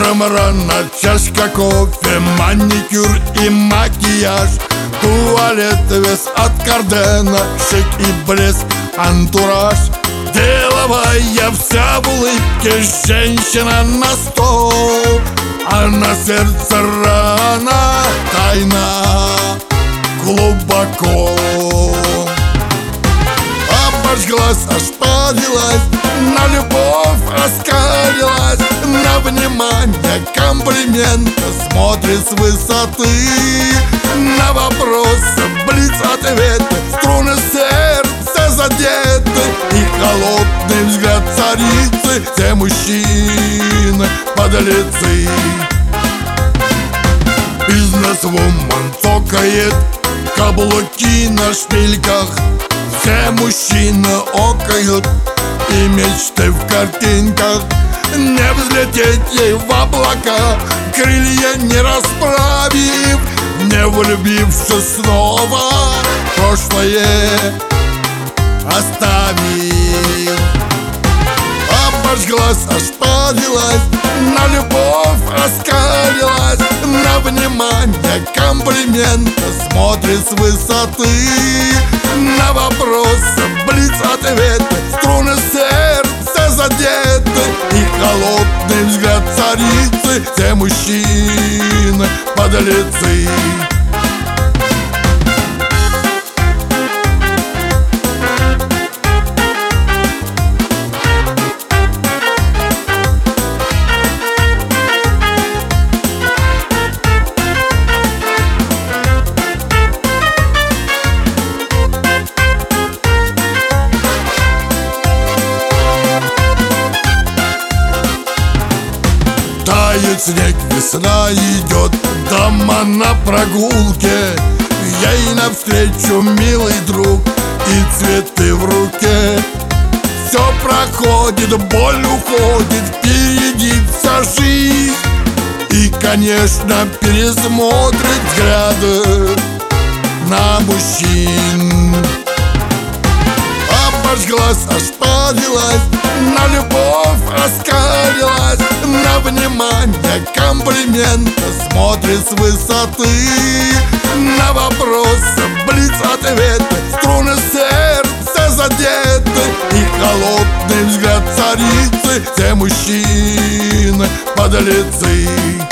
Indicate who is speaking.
Speaker 1: Утром рано чашка кофе, маникюр и макияж, туалет весь от Кардена, шик и блеск, антураж. Деловая вся в улыбке, женщина на стол, а на сердце рана тайна глубоко. Обожглась, ошпарилась, на любовь оскалилась, на внимание комплимента смотрит с высоты. На вопросы блиц-ответы, струны сердца задеты, и холодный взгляд царицы, все мужчины подлецы. Бизнес-вумен цокает, каблуки на шпильках, все мужчины окают, и мечты в картинках. Не взлететь ей в облака, крылья не расправив, не влюбившись снова, прошлое оставив. Обожглась, ошпарилась, на любовь оскалилась, на внимание комплимента смотрит с высоты. На вопросы блиц-ответы, струны сердца задеты, и холодный взгляд царицы, все мужчины подлецы. Тает снег, весна идет, дома на прогулке, ей навстречу милый друг и цветы в руке. Все проходит, боль уходит, впереди вся жизнь, и, конечно, пересмотрит взгляды на мужчин. Обожглась, ошпарилась, на любовь оскалилась, на внимание комплимента смотрит с высоты. На вопросы блиц-ответы, струны сердца задеты, и холодный взгляд царицы, все мужчины подлецы.